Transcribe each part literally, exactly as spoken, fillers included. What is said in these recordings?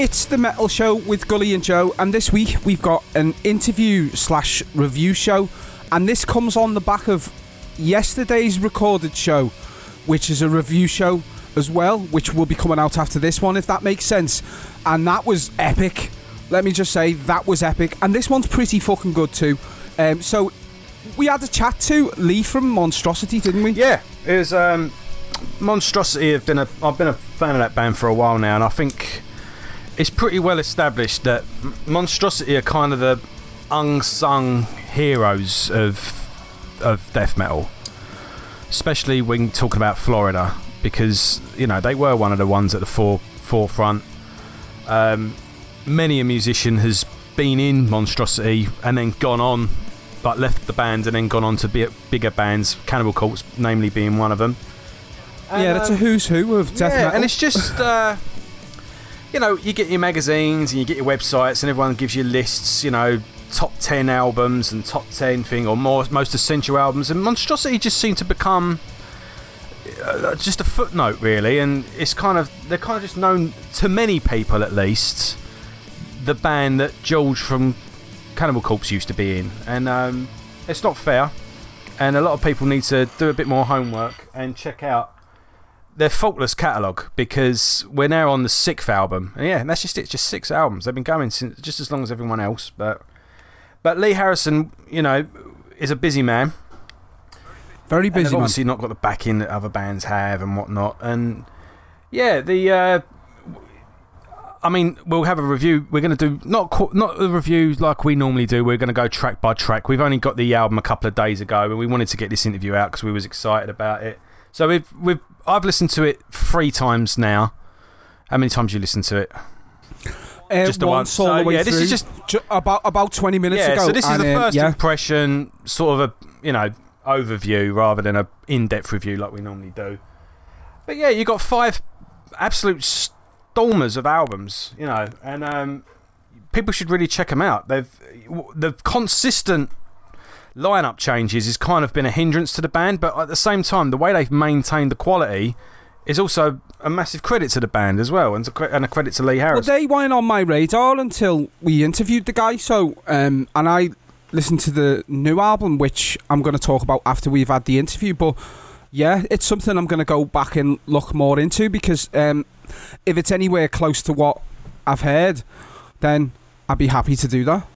It's the Metal Show with Gully and Joe, and this week we've got an interview slash review show, and this comes on the back of yesterday's recorded show, which is a review show as well, which will be coming out after this one, if that makes sense. And that was epic. Let me just say, that was epic. And this one's pretty fucking good too. Um, so we had a chat to Lee from Monstrosity, didn't we? Yeah, it was um, Monstrosity. Have been a I've been a fan of that band for a while now, and I think it's pretty well established that Monstrosity are kind of the unsung heroes of of death metal, especially when talking about Florida, because you know they were one of the ones at the fore, forefront. Um, many a musician has been in Monstrosity and then gone on, like left the band and then gone on to be at bigger bands. Cannibal Corpse, namely, being one of them. And, yeah, that's um, a who's who of death yeah, metal. And it's just. Uh, You know, you get your magazines and you get your websites and everyone gives you lists, you know, top ten albums and top ten thing or more, most essential albums. And Monstrosity just seemed to become uh, just a footnote, really. And it's kind of, they're kind of just known to many people, at least, the band that George from Cannibal Corpse used to be in. And um, it's not fair. And a lot of people need to do a bit more homework and check out their faultless catalogue, because we're now on the sixth album. And yeah, that's just it, just six albums. They've been going since just as long as everyone else. But but Lee Harrison, you know, is a busy man. Very busy. And they've obviously not got the backing that other bands have and whatnot. And yeah, the uh, I mean, we'll have a review. We're going to do not not a review like we normally do. We're going to go track by track. We've only got the album a couple of days ago, and we wanted to get this interview out because we was excited about it. So we've we've I've listened to it three times now. How many times have you listened to it? Uh, just the once one. all So, the way yeah, through. This is just Ju- about about twenty minutes yeah, ago. So this is and, the first uh, yeah. impression, sort of a you know overview rather than a in-depth review like we normally do. But yeah, you got five absolute stormers of albums, you know, and um, people should really check them out. They've the consistent lineup changes has kind of been a hindrance to the band, but at the same time, the way they've maintained the quality is also a massive credit to the band as well, and, to, and a credit to Lee Harris. Well, they weren't on my radar until we interviewed the guy, so um, and I listened to the new album, which I'm going to talk about after we've had the interview. But yeah, it's something I'm going to go back and look more into, because um, if it's anywhere close to what I've heard, then I'd be happy to do that.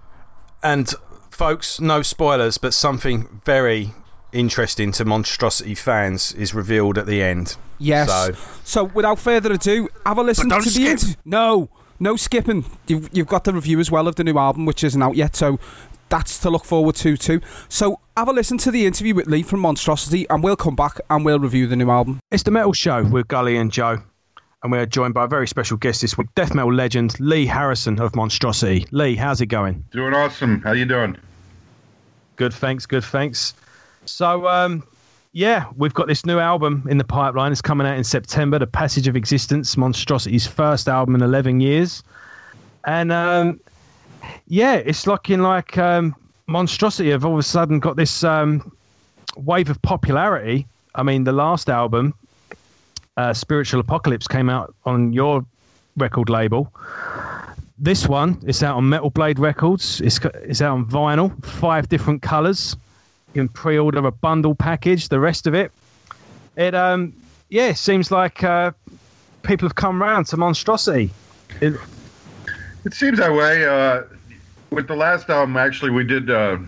And folks, no spoilers, but something very interesting to Monstrosity fans is revealed at the end. Yes. So, so without further ado, have a listen to the interview. No, no skipping. You've, you've got the review as well of the new album, which isn't out yet, so that's to look forward to too. So have a listen to the interview with Lee from Monstrosity, and we'll come back and we'll review the new album. It's the Metal Show with Gully and Joe, and we're joined by a very special guest this week, death metal legend Lee Harrison of Monstrosity. Lee, how's it going? Doing awesome. How you doing? Good, thanks, good, thanks. So, um, yeah, we've got this new album in the pipeline. It's coming out in September, The Passage of Existence, Monstrosity's first album in eleven years. And, um, yeah, it's looking like um, Monstrosity have all of a sudden got this um, wave of popularity. I mean, the last album, uh, Spiritual Apocalypse, came out on your record label. This one, it's out on Metal Blade Records. It's it's out on vinyl, five different colours. You can pre-order a bundle package. The rest of it, it um yeah, it seems like uh, people have come round to Monstrosity. It, it seems that way. Uh, with the last album, actually, we did. Uh,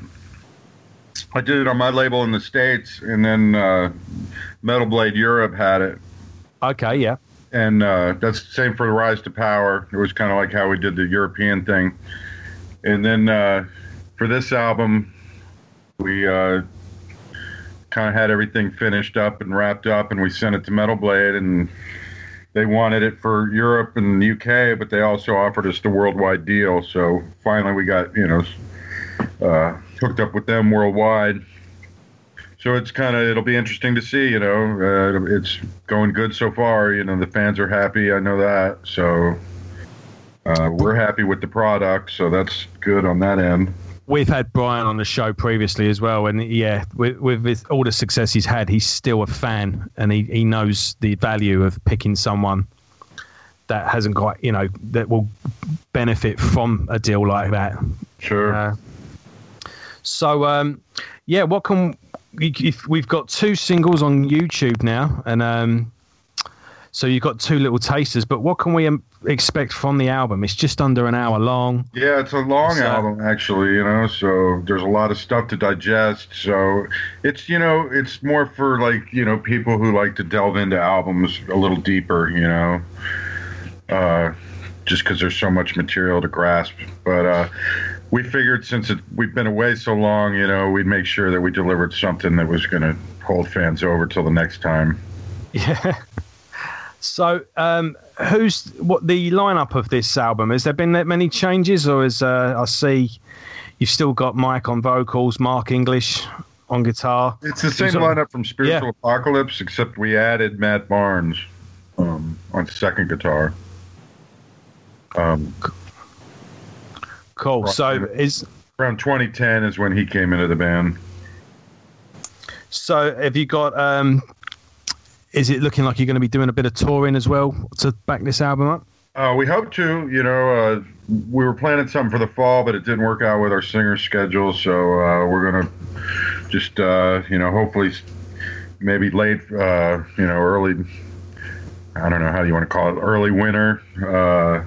I did it on my label in the States, and then uh, Metal Blade Europe had it. Okay, yeah. And uh, that's the same for the Rise to Power. It was kind of like how we did the European thing. And then uh, for this album, we uh, kind of had everything finished up and wrapped up, and we sent it to Metal Blade, and they wanted it for Europe and the U K, but they also offered us the worldwide deal. So finally we got, you know, uh, hooked up with them worldwide. So it's kind of, it'll be interesting to see, you know, uh, it's going good so far. You know, the fans are happy. I know that. So uh, we're happy with the product. So that's good on that end. We've had Brian on the show previously as well. And yeah, with, with, with all the success he's had, he's still a fan, and he, he knows the value of picking someone that hasn't got, you know, that will benefit from a deal like that. Sure. Uh, so, um, yeah, what can if we've got two singles on YouTube now, and um, so you've got two little tasters. But what can we um, expect from the album? It's just under an hour long. Yeah, it's a long so, album actually. You know, so there's a lot of stuff to digest. So it's you know it's more for like you know people who like to delve into albums a little deeper. You know, uh, just because there's so much material to grasp. But uh, we figured since it, we've been away so long, you know, we'd make sure that we delivered something that was going to hold fans over till the next time. Yeah. So, um, who's what the lineup of this album? Has there been that many changes, or is uh, I see you've still got Mike on vocals, Mark English on guitar? It's the same So- lineup from Spiritual yeah. Apocalypse, except we added Matt Barnes um, on second guitar. Um, Cool. So is around twenty ten is when he came into the band. so have you got? Um, is it looking like you're going to be doing a bit of touring as well to back this album up? Uh, we hope to. You know, uh, we were planning something for the fall, but it didn't work out with our singer's schedule. So uh, we're gonna just, uh, you know, hopefully, maybe late, uh, you know, early. I don't know how you want to call it, early winter. Uh,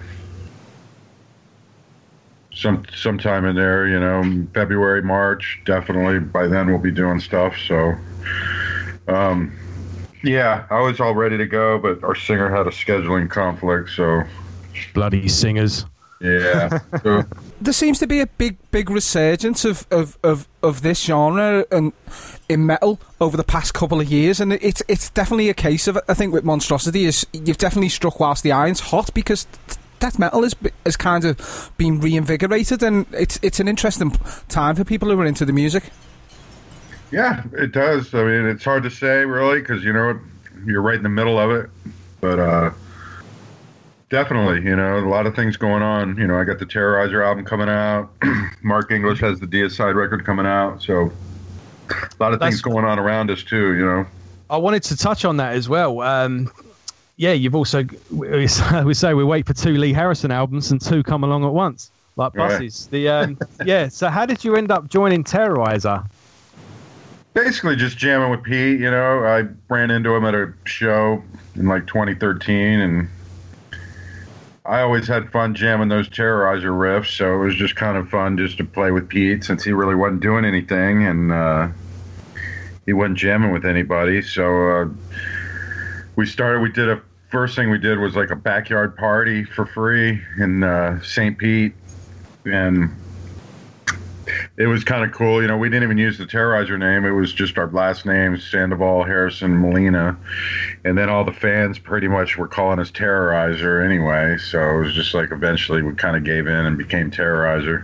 some sometime in there, you know, February, March, definitely. By then we'll be doing stuff. So, um, yeah, I was all ready to go, but our singer had a scheduling conflict, so. Bloody singers. Yeah. So, There seems to be a big, big resurgence of, of, of, of this genre and in metal over the past couple of years, and it's it's definitely a case of, I think, with Monstrosity is you've definitely struck whilst the iron's hot, because death metal has has kind of been reinvigorated, and it's it's an interesting time for people who are into the music. yeah, it does. I mean, it's hard to say really because you know you're right in the middle of it, but uh, definitely, you know, a lot of things going on. You know, I got the Terrorizer album coming out. Mark English has the Deicide record coming out, so a lot of That's- things going on around us too. You know. I wanted to touch on that as well. Um, yeah, you've also, we say we wait for two Lee Harrison albums and two come along at once, like Right. buses. The um, yeah. So how did you end up joining Terrorizer? Basically, just jamming with Pete. You know, I ran into him at a show in like twenty thirteen, and I always had fun jamming those Terrorizer riffs. So it was just kind of fun just to play with Pete since he really wasn't doing anything, and uh, he wasn't jamming with anybody. So uh, we started. We did a first thing we did was like a backyard party for free in uh, Saint Pete, and it was kind of cool. You know, we didn't even use the Terrorizer name. It was just our last names, Sandoval, Harrison, Molina. And then all the fans pretty much were calling us Terrorizer anyway. So it was just like eventually we kind of gave in and became Terrorizer.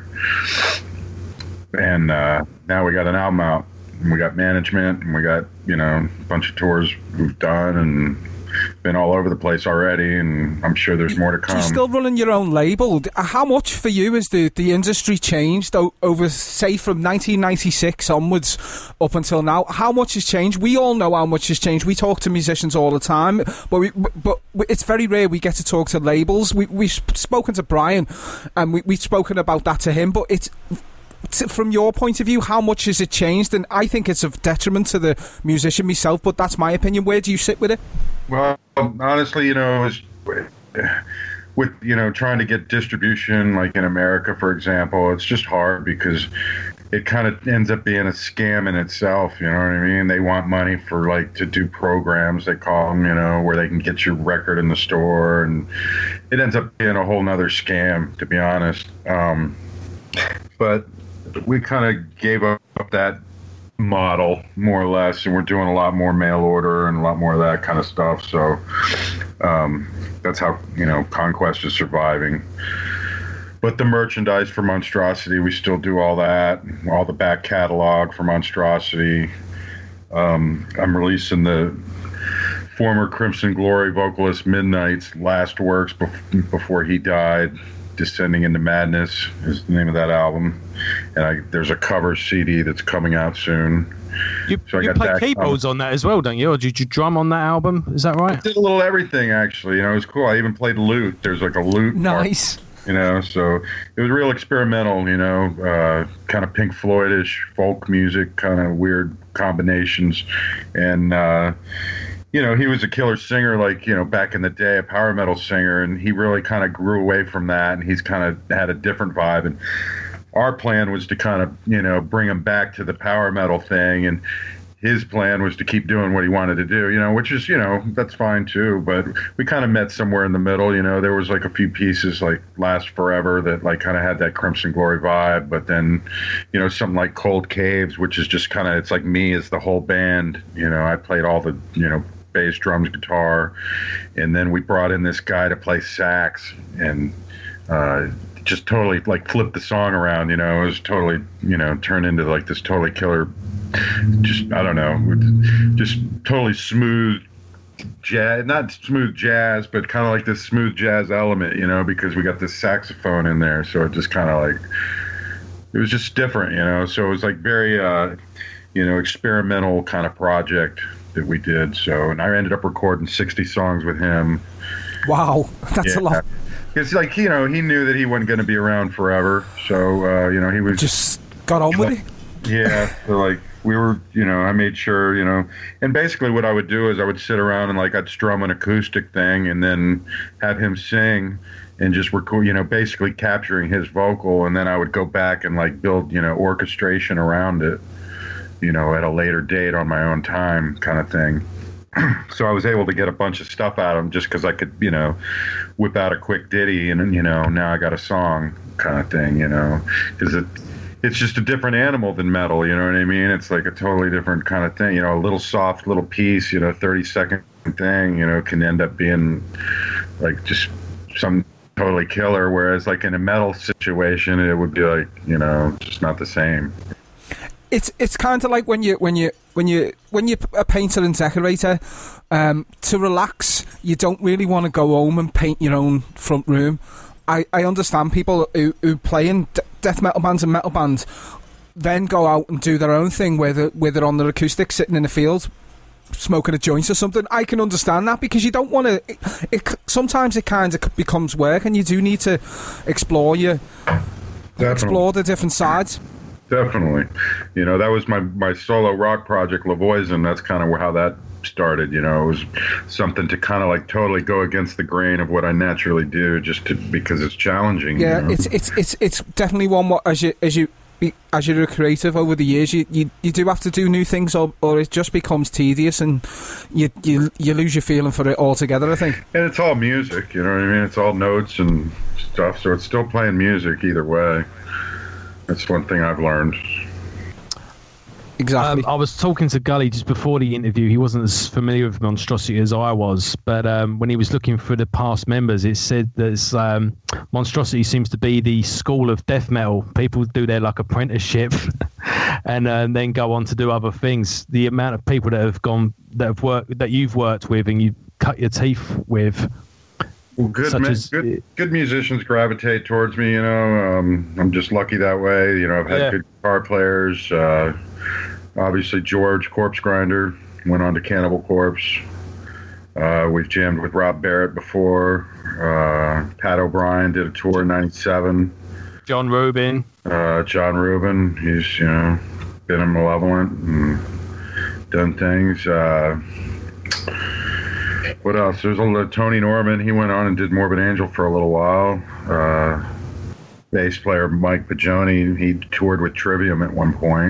And uh, now we got an album out. And we got management, and we got, you know, a bunch of tours we've done and been all over the place already, and I'm sure there's more to come. You're still running your own label. How much for you has the, the industry changed o- over, say, from nineteen ninety-six onwards up until now? How much has changed? We all know how much has changed. We talk to musicians all the time, but we, but it's very rare we get to talk to labels. We, we've spoken to Brian, and we, we've spoken about that to him, but it's... From your point of view, how much has it changed? And I think it's of detriment to the musician myself, but that's my opinion. Where do you sit with it? Well, honestly, you know, it's, with, you know, trying to get distribution, like in America, for example, it's just hard because it kind of ends up being a scam in itself. You know what I mean? They want money for, like, to do programs, they call them, you know, where they can get your record in the store. And it ends up being a whole nother scam, to be honest. Um, but we kind of gave up that model more or less, and we're doing a lot more mail order and a lot more of that kind of stuff. So um, that's how, you know, Conquest is surviving. But the merchandise for Monstrosity, we still do all that, all the back catalog for Monstrosity. Um, I'm releasing the former Crimson Glory vocalist Midnight's last works bef- before he died. Descending into Madness is the name of that album, and I, there's a cover C D that's coming out soon. You, so I you got play that keyboards coming. on that as well, don't you? Or did you drum on that album? Is that right? I did a little everything, actually. You know, it was cool. I even played lute. There's like a lute Nice. part, you know, so it was real experimental, you know, uh, kind of Pink Floyd-ish folk music, kind of weird combinations. And, uh, you know, he was a killer singer, like, you know, back in the day, a power metal singer, and he really kind of grew away from that, and he's kind of had a different vibe. And our plan was to kind of, you know, bring him back to the power metal thing, and his plan was to keep doing what he wanted to do, you know, which is, you know, that's fine too. But we kind of met somewhere in the middle, you know. There was like a few pieces like Last Forever that like kind of had that Crimson Glory vibe, but then, you know, something like Cold Caves, which is just kind of, it's like me as the whole band, you know. I played all the, you know, bass, drums, guitar, and then we brought in this guy to play sax, and uh, just totally like flipped the song around, you know. It was totally, you know, turned into like this totally killer, just, I don't know, just totally smooth jazz, not smooth jazz, but kind of like this smooth jazz element, you know, because we got this saxophone in there, so it just kind of like, it was just different, you know. So it was like very, uh, you know, experimental kind of project that we did. So, and I ended up recording sixty songs with him. Wow, that's Yeah. a lot. It's like, you know, he knew that he wasn't going to be around forever. So, uh, you know, he was Just got on with it. yeah. So like we were, you know, I made sure, you know, and basically what I would do is I would sit around and like I'd strum an acoustic thing and then have him sing and just record, you know, basically capturing his vocal. And then I would go back and like build, you know, orchestration around it, you know, at a later date on my own time kind of thing. So I was able to get a bunch of stuff out of him just because I could, you know, whip out a quick ditty and, you know, now I got a song kind of thing, you know, because it, it's just a different animal than metal, you know what I mean? It's like a totally different kind of thing, you know, a little soft little piece, you know, thirty second thing, you know, can end up being like just some totally killer, whereas like in a metal situation, it would be like, you know, just not the same. It's it's kind of like when you when you when you when you're a painter and decorator. Um, to relax, you don't really want to go home and paint your own front room. I, I understand people who, who play in d- death metal bands and metal bands, then go out and do their own thing where they're, where they're on their acoustic, sitting in the field, smoking a joint or something. I can understand that because you don't want to. It, it, sometimes it kind of becomes work, and you do need to explore your Definitely. explore the different sides. Definitely. You know, that was my, my solo rock project, Lavoisin. That's kind of how that started. You know, it was something to kind of like totally go against the grain of what I naturally do, just to, because it's challenging. Yeah, you know? it's it's it's it's definitely one. What as you as you be, as you're a creative over the years, you, you, you do have to do new things, or, or it just becomes tedious, and you you you lose your feeling for it altogether, I think. And it's all music, you know what I mean? It's all notes and stuff, so it's still playing music either way. That's one thing I've learned. Exactly. Um, I was talking to Gully just before the interview. He wasn't as familiar with Monstrosity as I was, but um, when he was looking for the past members, it said that um, Monstrosity seems to be the school of death metal. People do their like apprenticeship and uh, then go on to do other things. The amount of people that have gone, that have worked, that you've worked with and you cut your teeth with. Well, good, Such ma- as- good, good musicians gravitate towards me. You know, um, I'm just lucky that way. You know, I've had Yeah. good guitar players. Uh, obviously, George Corpse Grinder went on to Cannibal Corpse. Uh, we've jammed with Rob Barrett before. Uh, Pat O'Brien did a tour in ninety-seven. John Rubin. Uh, John Rubin, he's, you know, been in Malevolent and done things. Uh, What else? There's a little Tony Norman. He went on and did Morbid Angel for a little while. Uh, bass player Mike Pagioni, he toured with Trivium at one point.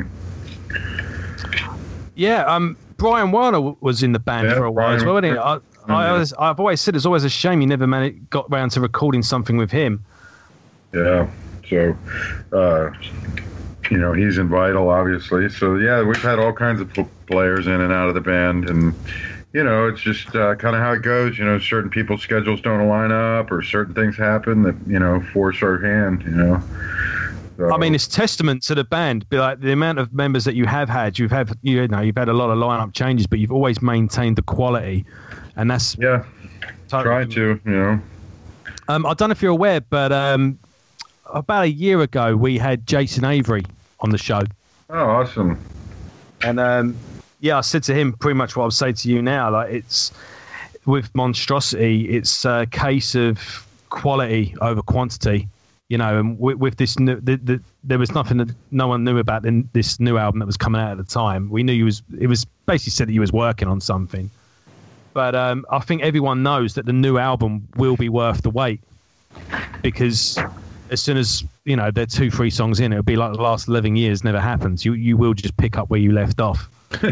Yeah, um, Brian Warner w- was in the band Yeah, for a while as Brian- well, wasn't he? I, I always, I've always said it's always a shame you never managed, got around to recording something with him. Yeah, so, uh, you know, he's in Vital, obviously. So, yeah, we've had all kinds of pl- players in and out of the band, and you know, it's just uh, kind of how it goes. You know, certain people's schedules don't align up, or certain things happen that, you know, force our hand, you know. So, I mean, it's testament to the band. Be like the amount of members that you have had. You've had, you know, you've had a lot of lineup changes, but you've always maintained the quality, and that's yeah, totally- try to, you know. Um, I don't know if you're aware, but um, about a year ago we had Jason Avery on the show. Oh, awesome. And um, yeah, I said to him pretty much what I'll say to you now. Like it's with Monstrosity, it's a case of quality over quantity. You know, and with, with this new, the, the, there was nothing that no one knew about in this new album that was coming out at the time. We knew he was. It was basically said that he was working on something, but um, I think everyone knows that the new album will be worth the wait, because as soon as you know they're two, three songs in, it'll be like the last eleven years never happens. You you will just pick up where you left off.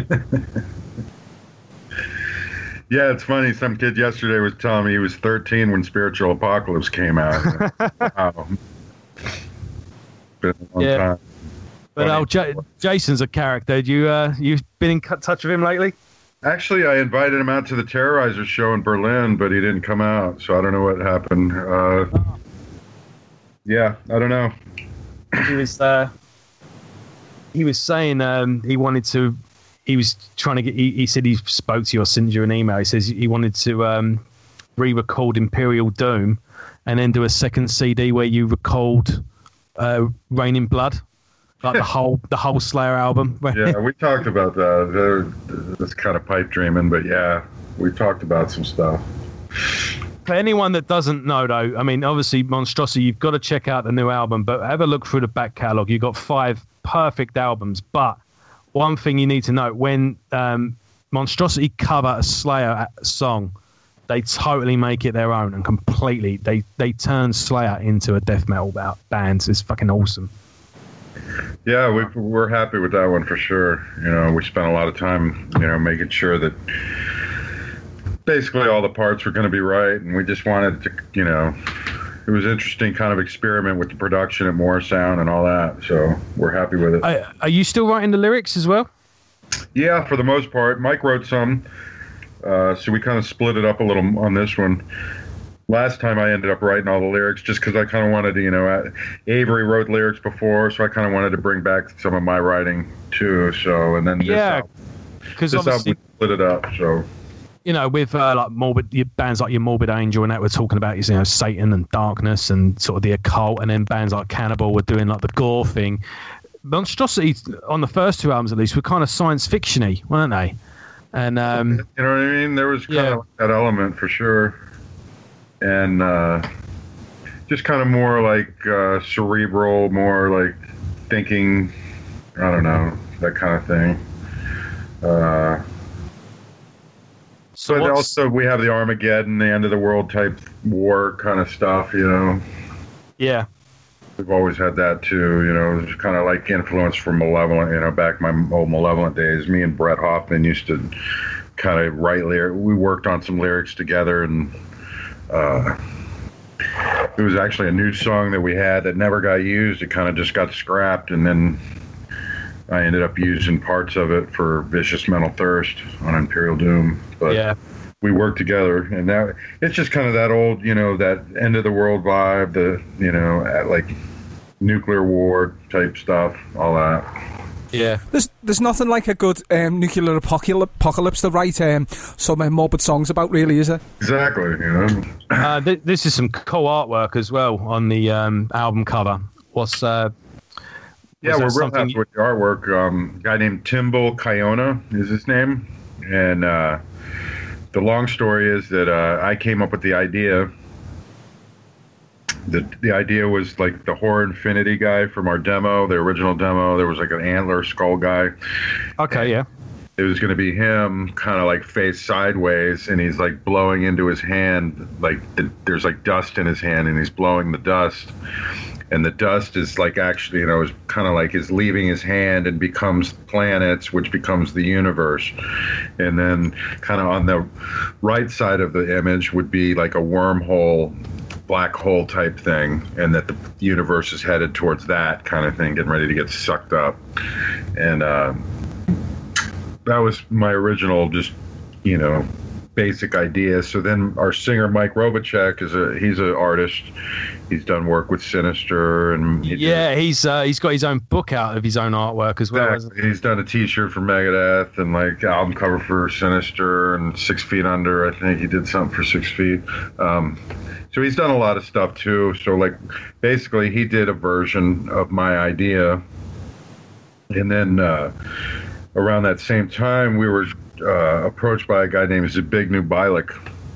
Yeah, it's funny. Some kid yesterday was telling me he was thirteen when Spiritual Apocalypse came out. Wow. Been a long Yeah. time. But Funny. oh, J- Jason's a character. You uh, you've been in touch with him lately? Actually, I invited him out to the Terrorizer show in Berlin, but he didn't come out, so I don't know what happened. Uh, yeah, I don't know. He was uh, he was saying um, he wanted to. He was trying to get. He, he said he spoke to you or sent you an email. He says he wanted to um, re-record Imperial Doom and then do a second C D where you record uh, Rain in Blood, like the whole the whole Slayer album. Yeah, we talked about that. That's kind of pipe dreaming, but yeah, we talked about some stuff. For anyone that doesn't know, though, I mean, obviously Monstrosity, you've got to check out the new album, but have a look through the back catalogue. You've got five perfect albums, but one thing you need to know, when um, Monstrosity cover a Slayer song, they totally make it their own and completely, they, they turn Slayer into a death metal band. It's fucking awesome. Yeah, we, we're happy with that one for sure. You know, we spent a lot of time, you know, making sure that basically all the parts were going to be right, and we just wanted to, you know, it was an interesting kind of experiment with the production at More Sound and all that, so we're happy with it. Are, are you still writing the lyrics as well? Yeah, for the most part. Mike wrote some, uh, so we kind of split it up a little on this one. Last time I ended up writing all the lyrics just because I kind of wanted to, you know, uh, Avery wrote lyrics before, so I kind of wanted to bring back some of my writing too, so, and then this Yeah, album, because this obviously... album we split it up, so... You know, with uh, like morbid your bands like your Morbid Angel and that we're talking about, you know, Satan and darkness and sort of the occult, and then bands like Cannibal were doing like the gore thing. Monstrosity on the first two albums, at least, were kind of science fictiony, weren't they? And um, you know what I mean? There was kind yeah. of that element for sure, and uh, just kind of more like uh, cerebral, more like thinking. I don't know, that kind of thing. Uh, so but what's- also we have the Armageddon, the end of the world type war kind of stuff, you know. yeah, We've always had that too, you know. It's kind of like influence from Malevolent, you know, back my old Malevolent days. Me and Brett Hoffman used to kind of write lyrics. We worked on some lyrics together, and uh, it was actually a new song that we had that never got used. It kind of just got scrapped, and then I ended up using parts of it for Vicious Mental Thirst on Imperial Doom. But yeah. we worked together, and that it's just kind of that old, you know, that end of the world vibe, the, you know, at like nuclear war type stuff, all that. Yeah. There's there's nothing like a good um, nuclear apocalypse to write um, some uh, morbid songs about, really, is it? Exactly, you know. Uh, th- this is some cool artwork as well on the um, album cover. What's uh, Yeah, was we're that real something happy you- with the artwork. Um, a guy named Timble Kiona is his name, and uh, the long story is that uh, I came up with the idea. The the idea was like the Horror Infinity guy from our demo, the original demo. There was like an antler skull guy. Okay, yeah. It was going to be him kind of like face sideways, and he's like blowing into his hand, like the, there's like dust in his hand, and he's blowing the dust. And the dust is like actually, you know, is kind of like is leaving his hand and becomes planets, which becomes the universe. And then kind of on the right side of the image would be like a wormhole, black hole type thing, and that the universe is headed towards that kind of thing, getting ready to get sucked up. And uh, that was my original, just, you know, basic idea. So then our singer Mike Robacek is a he's an artist. He's done work with Sinister, and he Yeah, did, he's uh, he's got his own book out of his own artwork as well. hasn't exactly. He's done a T-shirt for Megadeth and like album cover for Sinister and Six Feet Under. I think he did something for Six Feet. Um, so he's done a lot of stuff too. So like basically he did a version of my idea, and then uh, around that same time, we were uh, approached by a guy named Zbigniew Bialik.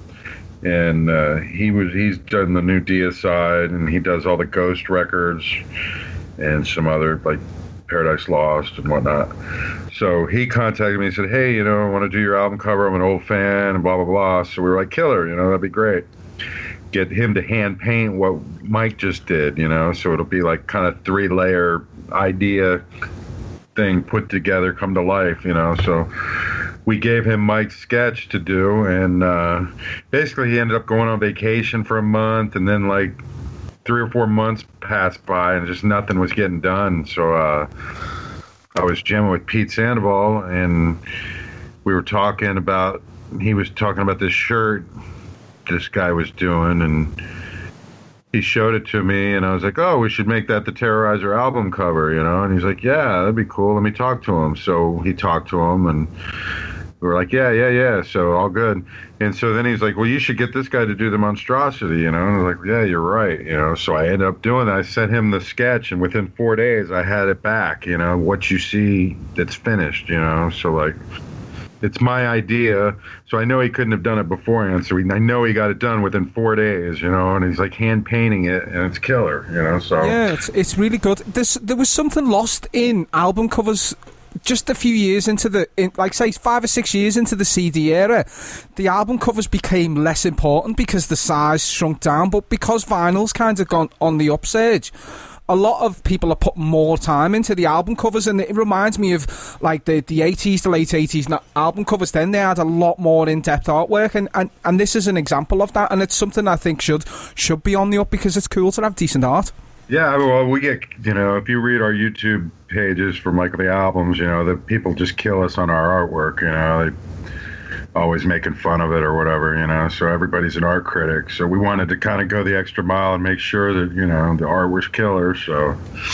And uh, he was he's done the new Deicide, and he does all the Ghost records and some other, like Paradise Lost and whatnot. So he contacted me and said, hey, you know, I want to do your album cover. I'm an old fan and blah, blah, blah. So we were like, killer, you know, that'd be great. Get him to hand paint what Mike just did, you know, so it'll be like kind of three layer idea thing put together, come to life, you know. So we gave him Mike's sketch to do, and uh, basically he ended up going on vacation for a month, and then like three or four months passed by and just nothing was getting done. So uh, I was jamming with Pete Sandoval, and we were talking about, he was talking about this shirt this guy was doing, and he showed it to me, and I was like, oh, we should make that the Terrorizer album cover, you know? And he's like, yeah, that'd be cool. Let me talk to him. So he talked to him, and we were like, yeah, yeah, yeah. So all good. And so then he's like, well, you should get this guy to do the Monstrosity, you know? And I was like, yeah, you're right, you know? So I ended up doing that. I sent him the sketch, and within four days, I had it back, you know, what you see that's finished, you know? So, like, it's my idea, so I know he couldn't have done it beforehand. So he, I know he got it done within four days, you know. And he's like hand painting it, and it's killer, you know. So yeah, it's it's really good. There's there was something lost in album covers just a few years into the, in, like say five or six years into the C D era. The album covers became less important because the size shrunk down, but because vinyl's kind of gone on the upsurge, a lot of people are putting more time into the album covers, and it reminds me of like the, the eighties, the late eighties album covers. Then they had a lot more in-depth artwork, and, and, and this is an example of that, and it's something I think should should be on the up because it's cool to have decent art. Yeah, well, we get, you know, if you read our YouTube pages from like the albums, you know, the people just kill us on our artwork, you know, they always making fun of it or whatever, you know, so everybody's an art critic. So we wanted to kind of go the extra mile and make sure that, you know, the art was killer. So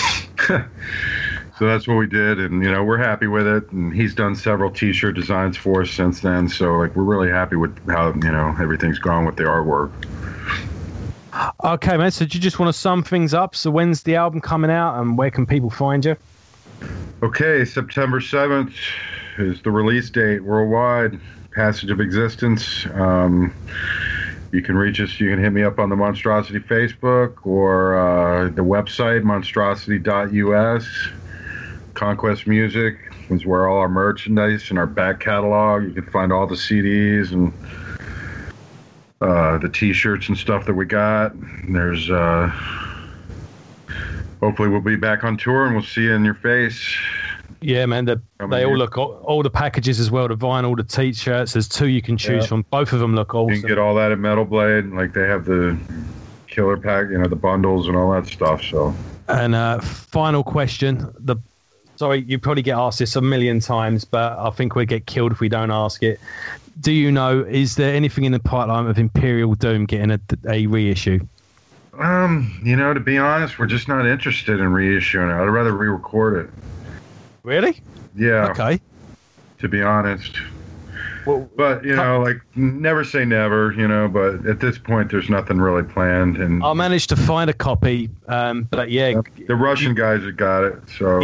so that's what we did, and, you know, we're happy with it. And he's done several T-shirt designs for us since then. So, like, we're really happy with how, you know, everything's gone with the artwork. Okay, man, so do you just want to sum things up? So when's the album coming out, and where can people find you? Okay, September seventh is the release date worldwide. Passage of Existence. Um, you can reach us. You can hit me up on the Monstrosity Facebook or uh, the website, monstrosity dot U S. Conquest Music is where all our merchandise and our back catalog. You can find all the C Ds and uh, the T-shirts and stuff that we got. There's uh, hopefully we'll be back on tour and we'll see you in your face. Yeah, man, the, they all look, all, all the packages as well, the vinyl, the T-shirts, there's two you can choose yeah. from. Both of them look awesome. You can get all that at Metal Blade. Like, they have the killer pack, you know, the bundles and all that stuff. So. And uh, final question. The Sorry, you probably get asked this a million times, but I think we'd get killed if we don't ask it. Do you know, is there anything in the pipeline of Imperial Doom getting a, a reissue? Um, you know, to be honest, we're just not interested in reissuing it. I'd rather re-record it. Really? Yeah. Okay. To be honest. Well, but, you know, like, never say never, you know, but at this point, there's nothing really planned. And I managed to find a copy, um, but yeah. The Russian guys have got it, so.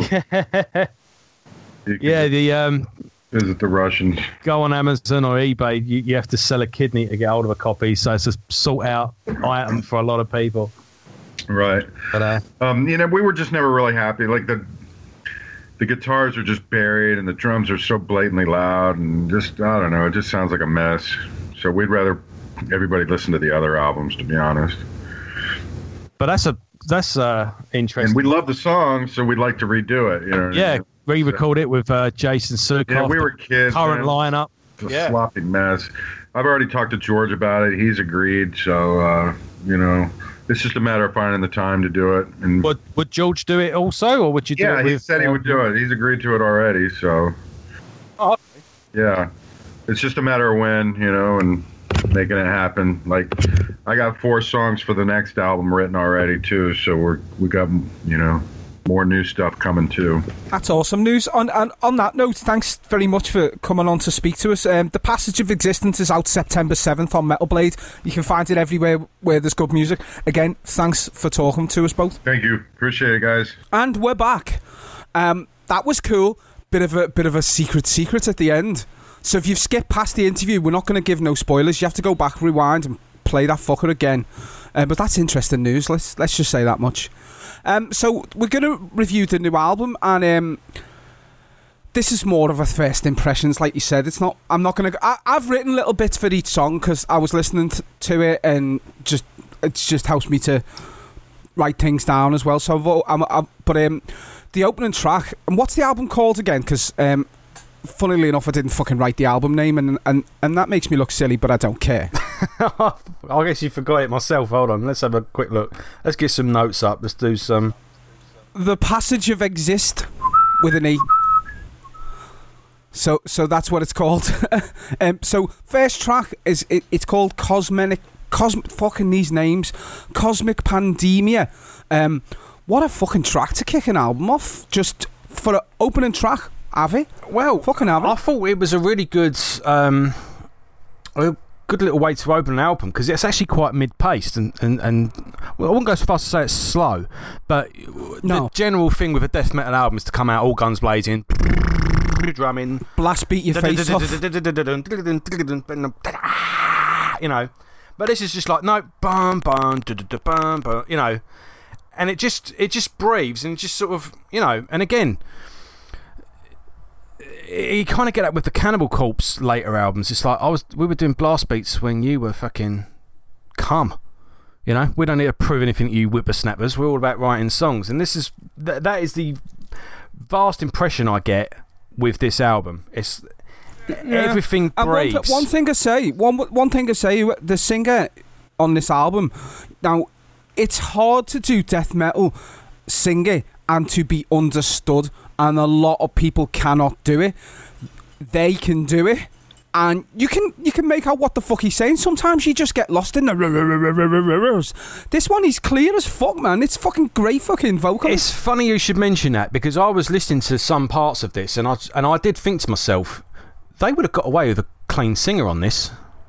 Yeah, the. Um, visit the Russians. Go on Amazon or eBay, you, you have to sell a kidney to get hold of a copy, so it's a sought out item for a lot of people. Right. But, uh, um, you know, we were just never really happy. Like, the. The guitars are just buried, and the drums are so blatantly loud, and just, I don't know, it just sounds like a mess. So we'd rather everybody listen to the other albums, to be honest. But that's a that's uh, interesting. And we love the song, so we'd like to redo it. You know. Yeah, re-record it with uh, Jason Sukoff. Yeah, we were kids. Current man. lineup. It's a yeah. sloppy mess. I've already talked to George about it. He's agreed. So, uh, you know. It's just a matter of finding the time to do it. And would would George do it also, or would you do yeah, it? Yeah, he with, said he would do it. He's agreed to it already. So. Oh, okay. Yeah, it's just a matter of when, you know, and making it happen. Like, I got four songs for the next album written already too. So we're we got you know. more new stuff coming too. That's awesome news. On, on on that note, thanks very much for coming on to speak to us. Um, the Passage of Existence is out September seventh on Metal Blade. You can find it everywhere where there's good music. Again, thanks for talking to us both. Thank you. Appreciate it, guys. And we're back. Um, that was cool. bit of a bit of a secret secret at the end. So if you've skipped past the interview, we're not going to give no spoilers. You have to go back, rewind, and play that fucker again. Uh, but that's interesting news. Let's let's just say that much. Um, so we're going to review the new album, and um, this is more of a first impressions, like you said. It's not. I'm not going to. I've written little bits for each song because I was listening t- to it, and just it's just helps me to write things down as well. So, I'm, I'm, but um, the opening track, and what's the album called again? Because um, funnily enough, I didn't fucking write the album name, and and and that makes me look silly, but I don't care. I guess you forgot it myself. Hold on, let's have a quick look. Let's get some notes up. Let's do some. The Passage of Exist with an E. So, so that's what it's called. um, so, first track is it, it's called Cosmic. Cosmic. Fucking these names. Cosmic Pandemia. Um, what a fucking track to kick an album off. Just for an opening track. Have it? Well, fucking have it. I thought it was a really good. Um, a good little way to open an album because it's actually quite mid-paced and, and, and well, I wouldn't go so far as to say it's slow, but no. The general thing with a death metal album is to come out all guns blazing, drumming, blast beat your face off, you know. But this is just like no, bum bum, bum bum, you know, and it just it just breathes and just sort of you know, and again. You kind of get that with the Cannibal Corpse later albums. It's like I was, we were doing blast beats when you were fucking cum. You know, we don't need to prove anything to you whippersnappers. We're all about writing songs, and this is th- that is the vast impression I get with this album. It's yeah. Everything breathes. One, one thing I say, one one thing I say, the singer on this album. Now, it's hard to do death metal singing and to be understood. And a lot of people cannot do it. They can do it, and you can you can make out what the fuck he's saying. Sometimes you just get lost in the. This one is clear as fuck, man. It's fucking great fucking vocal. It's funny you should mention that because I was listening to some parts of this, and I and I did think to myself, they would have got away with a clean singer on this,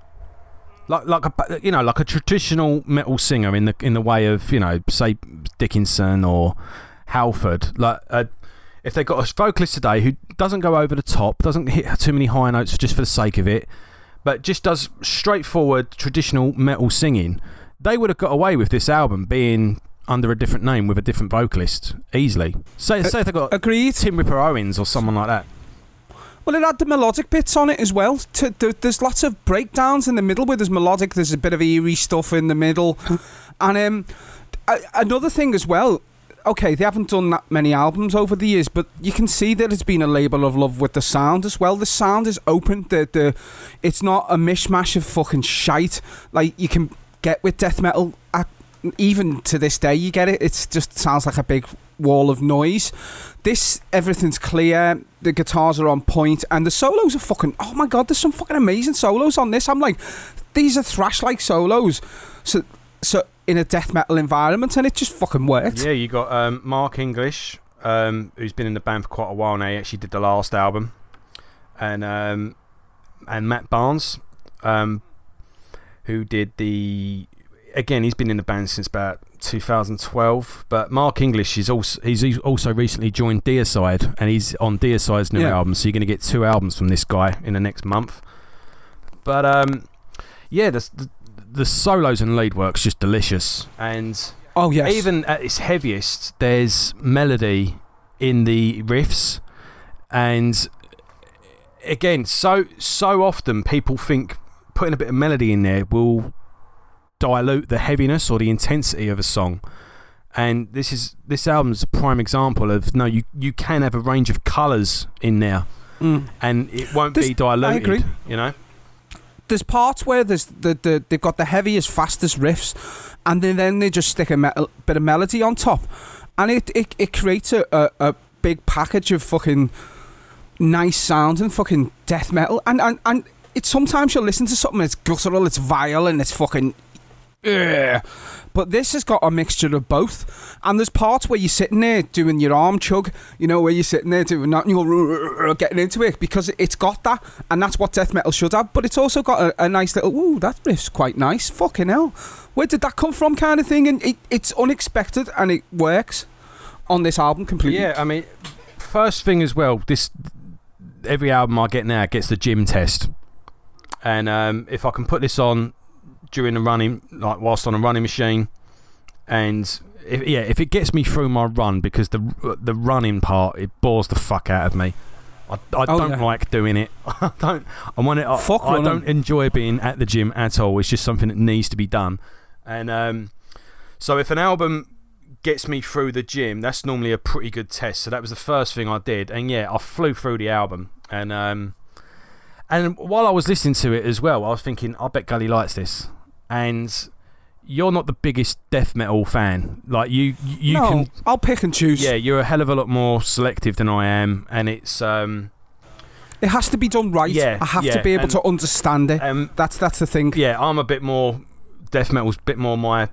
like like a you know like a traditional metal singer in the in the way of you know say Dickinson or Halford, like a. If they've got a vocalist today who doesn't go over the top, doesn't hit too many high notes just for the sake of it, but just does straightforward traditional metal singing, they would have got away with this album being under a different name with a different vocalist easily. Say, uh, say if they've got agreed. Tim Ripper Owens or someone like that. Well, it had the melodic bits on it as well. To, to, there's lots of breakdowns in the middle where there's melodic, there's a bit of eerie stuff in the middle. And um, a, another thing as well, okay, they haven't done that many albums over the years, but you can see that it's been a labour of love with the sound as well. The sound is open. The the it's not a mishmash of fucking shite like you can get with death metal. At, even to this day, you get it. It just sounds like a big wall of noise. This, everything's clear. The guitars are on point, and the solos are fucking. Oh my god, there's some fucking amazing solos on this. I'm like, these are thrash-like solos. So so. In a death metal environment, and it just fucking worked. Yeah, you got um, Mark English, um, who's been in the band for quite a while now. He actually did the last album, and um, and Matt Barnes, um, who did the. Again, he's been in the band since about two thousand twelve. But Mark English is also he's also recently joined Deicide, and he's on Deicide's new yeah. album. So you're going to get two albums from this guy in the next month. But um, yeah, the. the The solos and lead work's just delicious, and oh yes, even at its heaviest, there's melody in the riffs, and again, so so often people think putting a bit of melody in there will dilute the heaviness or the intensity of a song, and this is this album's a prime example of no, you you can have a range of colours in there, mm. and it won't this, be diluted. I agree. You know. There's parts where there's the, the they've got the heaviest, fastest riffs, and then, then they just stick a metal, bit of melody on top, and it it, it creates a, a, a big package of fucking nice sound and fucking death metal. And and, and it's sometimes you'll listen to something that's guttural, it's vile, and it's fucking. Ugh. But this has got a mixture of both, and there's parts where you're sitting there doing your arm chug, you know, where you're sitting there doing that and you're getting into it because it's got that, and that's what death metal should have. But it's also got a, a nice little, ooh, that riff's quite nice, fucking hell, where did that come from, kind of thing. And it, it's unexpected and it works on this album completely. Yeah, I mean, first thing as well, this every album I get now gets the gym test, and um, if I can put this on during the running, like whilst on a running machine, and if, yeah, if it gets me through my run, because the the running part, it bores the fuck out of me. I, I Oh, don't yeah. like doing it. I don't. I want it. I, Fuck I running. don't enjoy being at the gym at all. It's just something that needs to be done, and um, so if an album gets me through the gym, that's normally a pretty good test. So that was the first thing I did, and yeah, I flew through the album, and um, and while I was listening to it as well, I was thinking, I bet Gully likes this, and you're not the biggest death metal fan, like you you no, can I'll pick and choose. yeah, you're a hell of a lot more selective than I am, and it's um It has to be done right. Yeah, I have yeah, to be able and- to understand it. um That's that's the thing. yeah, I'm a bit more death metal's a bit more my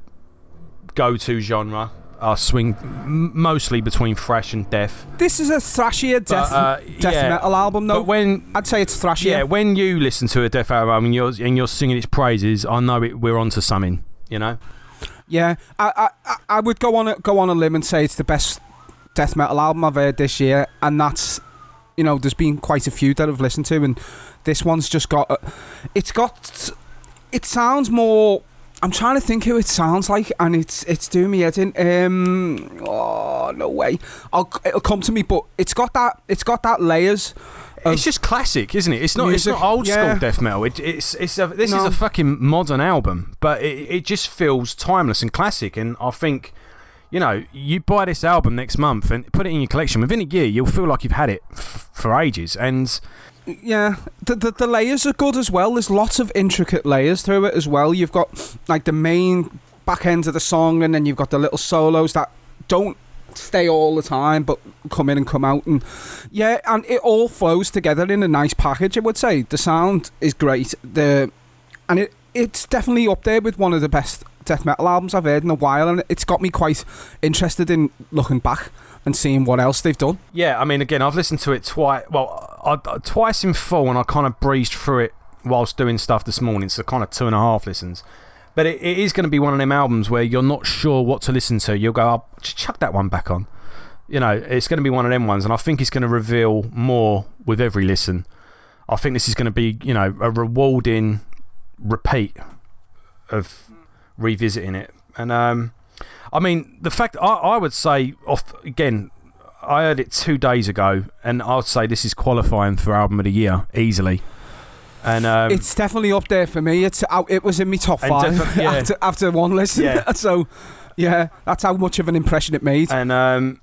go-to genre. I swing m- mostly between thrash and death. This is a thrashier death, uh, death yeah, metal album, though. But when I'd say it's thrashier. yeah, when you listen to a death album and you're and you're singing its praises, I know it, we're onto something. You know. Yeah, I, I I would go on a, go on a limb and say it's the best death metal album I've heard this year, and that's, you know, there's been quite a few that I've listened to, and this one's just got, a, it's got, it sounds more. I'm trying to think who it sounds like, and it's it's doing me head in. Um, oh no way, I'll it'll come to me, but it's got that it's got that layers. Of, It's just classic, isn't it? It's not. music, It's not old yeah. school death metal. It, it's. It's. A, this No. is a fucking modern album, but it, it just feels timeless and classic. And I think, you know, you buy this album next month and put it in your collection. Within a year, you'll feel like you've had it f- for ages. And Yeah, the, the the layers are good as well. There's lots of intricate layers through it as well. You've got like the main back end of the song, and then you've got the little solos that don't stay all the time but come in and come out, and yeah, and it all flows together in a nice package. I would say the sound is great. The and it it's definitely up there with one of the best death metal albums I've heard in a while, and it's got me quite interested in looking back and seeing what else they've done. yeah, I mean, again, I've listened to it twice. Well, I, I, twice in full, and I kind of breezed through it whilst doing stuff this morning. So kind of two and a half listens. But it, it is going to be one of them albums where you're not sure what to listen to. You'll go, oh, just chuck that one back on. You know, it's going to be one of them ones, and I think it's going to reveal more with every listen. I think this is going to be, you know, a rewarding repeat of revisiting it. And, um, I mean, the fact, I, I would say, off again, I heard it two days ago, and I'd say this is qualifying for Album of the Year, easily. And um, It's definitely up there for me. It's out, it was in my top And five defi- yeah. after, after one listen. Yeah. So, yeah, that's how much of an impression it made. And um,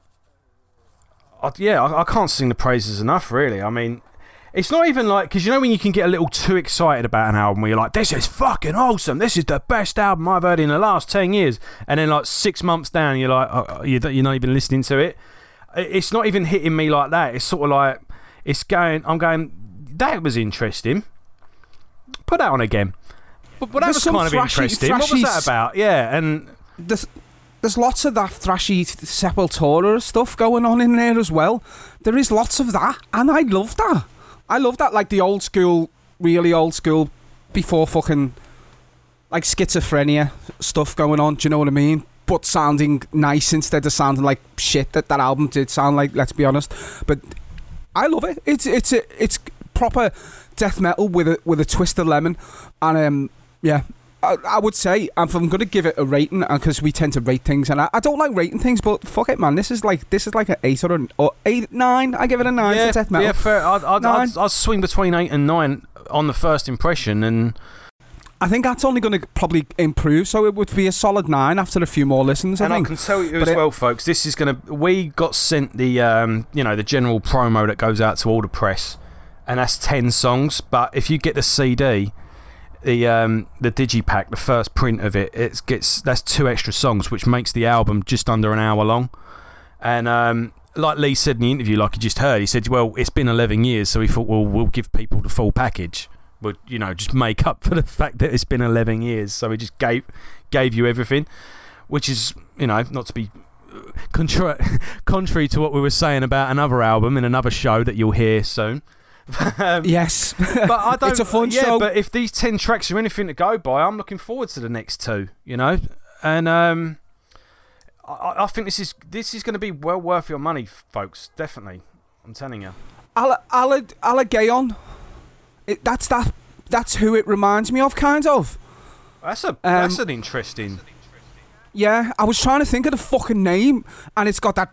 I, yeah, I, I can't sing the praises enough, really. I mean, it's not even like, because you know when you can get a little too excited about an album where you're like, this is fucking awesome, this is the best album I've heard in the last ten years, and then like six months down you're like, oh, you don't- you're not even listening to it. It's not even hitting me like that. It's sort of like, it's going, I'm going, that was interesting, put that on again. But, but that There's was some kind of thrashy- interesting. What was thrashy that s- about? Yeah, and There's, there's lots of that thrashy Sepultura stuff going on in there as well. There is lots of that, and I love that. I love that, like the old school, really old school, before fucking, like schizophrenia stuff going on, do you know what I mean? But sounding nice instead of sounding like shit that that album did sound like, let's be honest. But I love it. It's it's a, it's proper death metal with a with a twist of lemon, and um yeah, I, I would say if I'm gonna give it a rating, because we tend to rate things, and I, I don't like rating things, but fuck it, man. This is like this is like an eight or an or eight nine. I give it a nine yeah, for death metal. yeah, fair. I'd, I'd, Nine. I'd, I'd swing between eight and nine on the first impression, and I think that's only going to probably improve, so it would be a solid nine after a few more listens. I and I think. can tell you But as it- well, folks. This is going to. We got sent the um, you know, the general promo that goes out to all the press, and that's ten songs. But if you get the C D, the um, the digipack, the first print of it, it gets that's two extra songs, which makes the album just under an hour long. And um, like Lee said in the interview, like you just heard, he said, "Well, it's been eleven years, so we thought, well, we'll give people the full package. We'll, you know, just make up for the fact that it's been eleven years. So we just gave gave you everything, which is, you know, not to be contra- contrary to what we were saying about another album in another show that you'll hear soon." um, Yes, but I don't. It's a fun yeah, show. but if these ten tracks are anything to go by, I'm looking forward to the next two. You know, and um, I, I think this is this is going to be well worth your money, folks. Definitely, I'm telling you. Ala, Ala, Alagayon. It, that's that. That's who it reminds me of, kind of. That's a Um, that's an interesting. Yeah, I was trying to think of the fucking name, and it's got that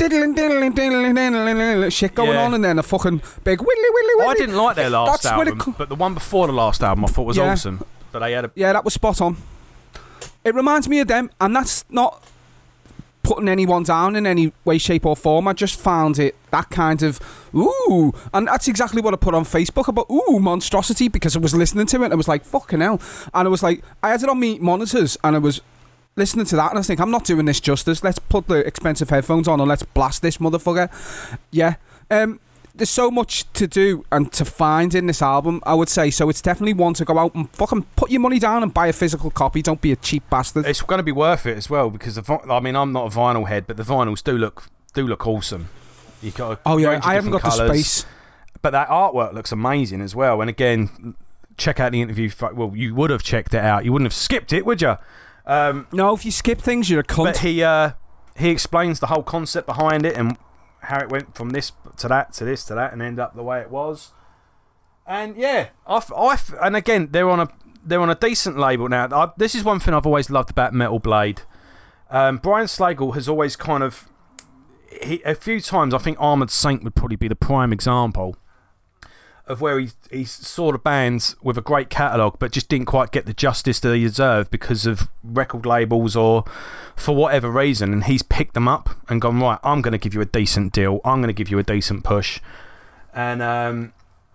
shit going Yeah. on, and then a fucking big willy willy willy. I didn't like their last That's what it album, co- but the one before the last album I thought was Yeah. awesome. But they had a Yeah, that was spot on. It reminds me of them, and that's not putting anyone down in any way, shape, or form. I just found it that kind of ooh, and that's exactly what I put on Facebook about ooh monstrosity, because I was listening to it and I was like fucking hell, and I was like I had it on me monitors and I was listening to that and I was thinking I'm not doing this justice. Let's put the expensive headphones on and let's blast this motherfucker. Yeah. Um. There's so much to do and to find in this album, I would say. So it's definitely one to go out and fucking put your money down and buy a physical copy. Don't be a cheap bastard. It's going to be worth it as well because the vi- I mean I'm not a vinyl head, but the vinyls do look do look awesome. You got a Oh yeah, range of I haven't got different the colours, space. but that artwork looks amazing as well. And again, check out the interview. Well, you would have checked it out. You wouldn't have skipped it, would you? Um, No, if you skip things, you're a cunt. but he uh, he explains the whole concept behind it and how it went from this to that to this to that and end up the way it was. And yeah, I, f- I f- and again they're on a they're on a decent label now. I, this is one thing I've always loved about Metal Blade. Um, Brian Slagle has always kind of he, a few times I think Armoured Saint would probably be the prime example of where he he saw the bands with a great catalogue but just didn't quite get the justice that he deserved because of record labels or for whatever reason, and he's picked them up and gone, right, I'm going to give you a decent deal, I'm going to give you a decent push. And um,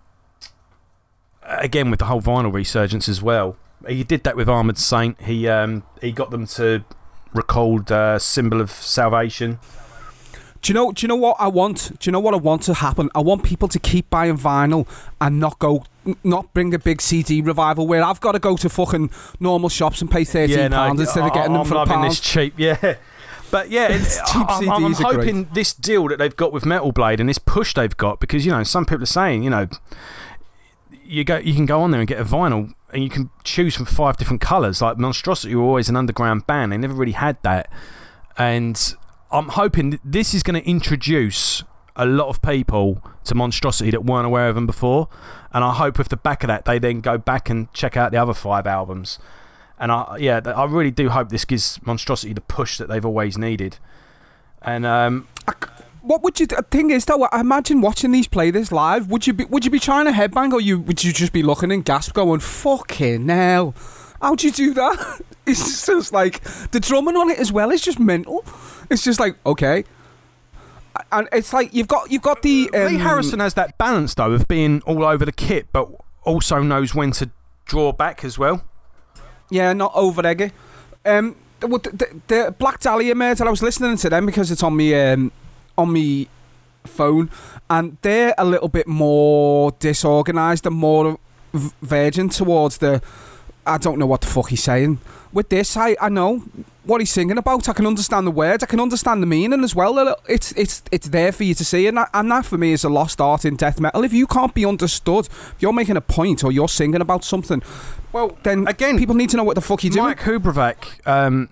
again with the whole vinyl resurgence as well, he did that with Armoured Saint. He um, he got them to record uh, Symbol of Salvation. Do you know? Do you know what I want? Do you know what I want to happen? I want people to keep buying vinyl and not go, not bring a big C D revival where I've got to go to fucking normal shops and pay thirteen Yeah, no, pounds instead of getting I, them I'm for a loving pound. this cheap, yeah. But yeah, it's, Cheap I'm, I'm, I'm C Ds are great. hoping this deal that they've got with Metal Blade and this push they've got, because you know some people are saying, you know, you go, you can go on there and get a vinyl and you can choose from five different colours. Like Monstrosity were always an underground band; they never really had that, and I'm hoping that this is going to introduce a lot of people to Monstrosity that weren't aware of them before, and I hope with the back of that they then go back and check out the other five albums. And I, yeah, I really do hope this gives Monstrosity the push that they've always needed. And um, What would you? The thing is, though, I imagine watching these play this live. Would you be? Would you be trying to headbang, or you would you just be looking and gasp, going "fucking hell"? How'd you do that? It's just like the drumming on it as well is just mental. It's just like okay, and it's like you've got you've got the um, Lee Harrison has that balance though of being all over the kit, but also knows when to draw back as well. Yeah, not over eggy. Um, the, the, the Black Dahlia mate, I was listening to them because it's on me um, on me phone, and they're a little bit more disorganised and more v- virgin towards the. I don't know what the fuck he's saying. With this, I, I know what he's singing about. I can understand the words. I can understand the meaning as well. It's it's it's there for you to see, and that, and that for me is a lost art in death metal. If you can't be understood, if you're making a point or you're singing about something, well, then Again, people need to know what the fuck you're doing. Mike Hubravac, um,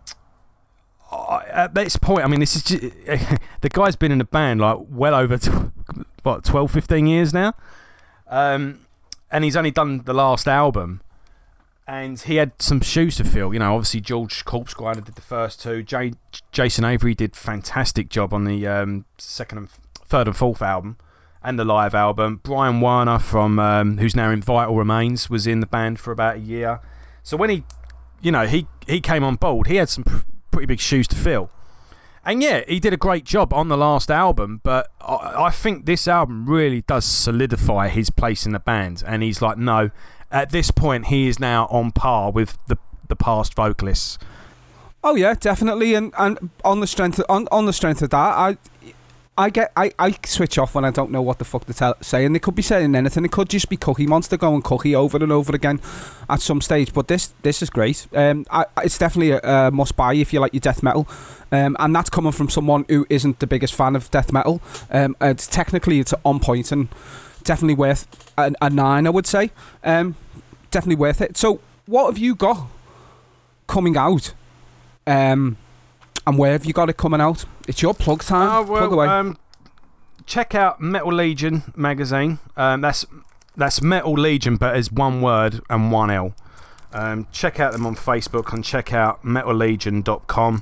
I- at this point, I mean, this is just, the guy's been in the band like well over tw- what twelve, fifteen years now, um, and he's only done the last album. And he had some shoes to fill. You know, obviously George Corpse Grinder did the first two. J- Jason Avery did fantastic job on the um, second and f- third and fourth album and the live album. Brian Warner, from um, who's now in Vital Remains, was in the band for about a year. So when he, you know, he, he came on board, he had some pr- pretty big shoes to fill. And yeah, he did a great job on the last album, but I, I think this album really does solidify his place in the band. And he's like, no, at this point, he is now on par with the the past vocalists. Oh yeah, definitely, and and on the strength of, on on the strength of that, I I get I, I switch off when I don't know what the fuck they're tell, saying. They could be saying anything. It could just be Cookie Monster going Cookie over and over again at some stage. But this this is great. Um, I, it's definitely a, a must buy if you like your death metal. Um, and that's coming from someone who isn't the biggest fan of death metal. Um, it's technically it's on point and definitely worth a, a nine, I would say. Um, definitely worth it. So, what have you got coming out um, And where have you got it coming out? It's your plug time. Oh, well, plug away. Um, check out Metal Legion magazine. Um, that's that's Metal Legion, but as one word and one L. Um, check out them on Facebook and check out metal legion dot com.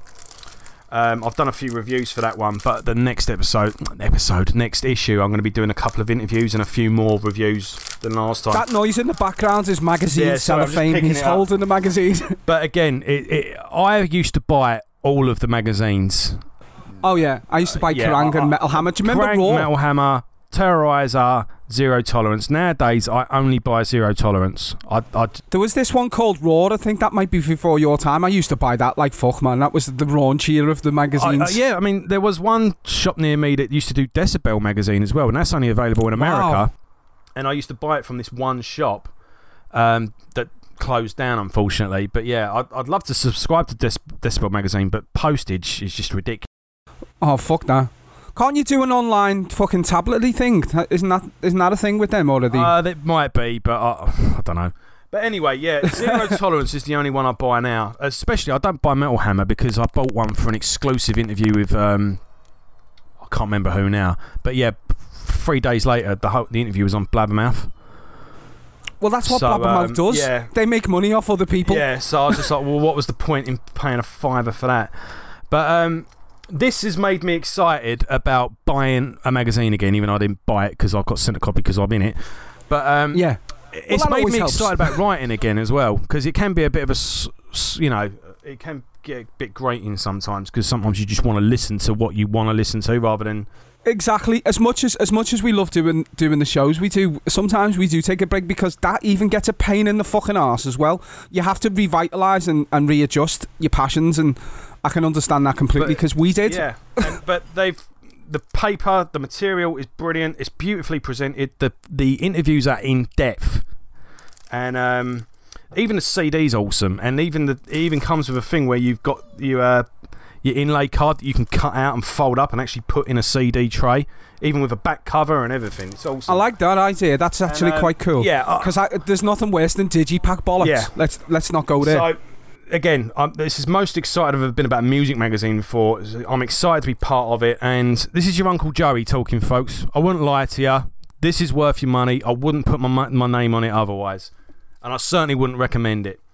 Um, I've done a few reviews for that one, but the next episode, episode, next issue, I'm going to be doing a couple of interviews and a few more reviews than last time. That noise in the background is magazine Yeah, sorry, I'm just cellophane. picking He's it up. holding the magazine. But again, it, it, I used to buy all of the magazines. Oh yeah, I used to buy Yeah, Kerrang I- and Metal Hammer. Do you remember Crank, Raw? Metal Hammer, Terrorizer, Zero Tolerance. Nowadays, I only buy Zero Tolerance. I, I, There was this one called Raw. I think that might be before your time. I used to buy that like fuck, man. That was the raunchier of the I, magazines. uh, yeah, I mean, there was one shop near me that used to do Decibel magazine as well, and that's only available in America. Wow. And I used to buy it from this one shop um, that closed down, unfortunately. But yeah, I'd, I'd love to subscribe to Dec- Decibel magazine, but postage is just ridiculous. Oh fuck that. Can't you do an online fucking tablet-y thing? Isn't that isn't that a thing with them already? Uh, that might be, but I, I don't know. But anyway, yeah, Zero Tolerance is the only one I buy now. Especially, I don't buy Metal Hammer because I bought one for an exclusive interview with um, I can't remember who now. But yeah, three days later, the whole, the interview was on Blabbermouth. well, that's what so, Blabbermouth um, does. yeah. They make money off other people. Yeah, so I was just like, well, what was the point in paying a fiver for that? But um, this has made me excited about buying a magazine again, even though I didn't buy it because I got sent a copy because I'm in it. But um, Yeah. it's that made always me helps. excited about writing again as well because it can be a bit of a, s- s- you know, it can get a bit grating sometimes because sometimes you just want to listen to what you want to listen to rather than. Exactly. As much as as much as we love doing doing the shows, we do sometimes we do take a break because that even gets a pain in the fucking arse as well. You have to revitalise and, and readjust your passions, and I can understand that completely But- because we did. Yeah, and, but they've. The paper, the material is brilliant. It's beautifully presented. The the interviews are in depth, and um, even the C D's awesome. And even the it even comes with a thing where you've got your uh, your inlay card that you can cut out and fold up and actually put in a C D tray, even with a back cover and everything. It's awesome. I like that idea. That's actually And, um, quite cool. yeah, uh, because there's nothing worse than digipack bollocks. Yeah. Let's let's not go there. So, again, I'm, this is most excited I've ever been about a music magazine before. I'm excited to be part of it. And this is your Uncle Joey talking, folks. I wouldn't lie to you. This is worth your money. I wouldn't put my mo- my name on it otherwise. And I certainly wouldn't recommend it.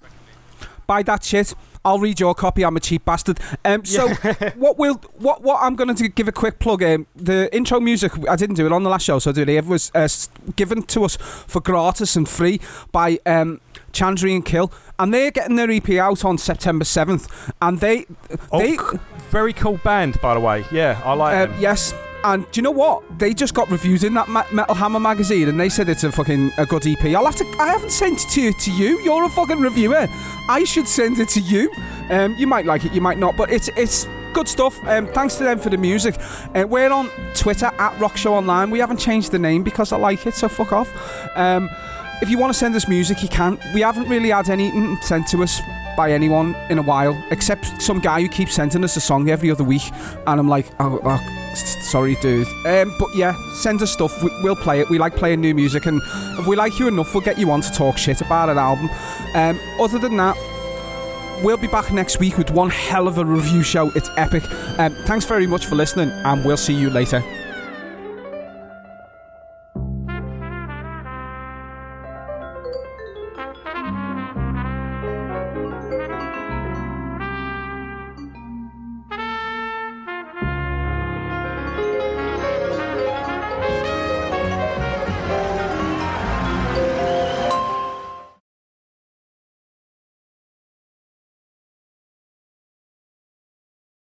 Buy that shit. I'll read your copy. I'm a cheap bastard. Um, so what we'll what what I'm going to give a quick plug. Um, the intro music I didn't do it on the last show, so I did it. It was uh, given to us for gratis and free by um, Chandri and Kill, and they're getting their E P out on September seventh. And they they Oh, very cool band, by the way. Yeah, I like uh, them. yes. And do you know what? They just got reviews in that Ma- Metal Hammer magazine, and they said it's a fucking a good E P. I'll have to. I haven't sent it to to you. You're a fucking reviewer. I should send it to you. Um, you might like it, you might not, but it's it's good stuff. Um, thanks to them for the music. Uh, we're on Twitter at Rock Show Online. We haven't changed the name because I like it, so fuck off. Um, if you want to send us music, you can. We haven't really had anything sent to us by anyone in a while, except some guy who keeps sending us a song every other week, and I'm like, oh, oh s- sorry, dude. Um, but yeah, send us stuff. We, we'll play it. We like playing new music, and if we like you enough, we'll get you on to talk shit about an album. Um, other than that, we'll be back next week with one hell of a review show. It's epic. Um, thanks very much for listening, and we'll see you later.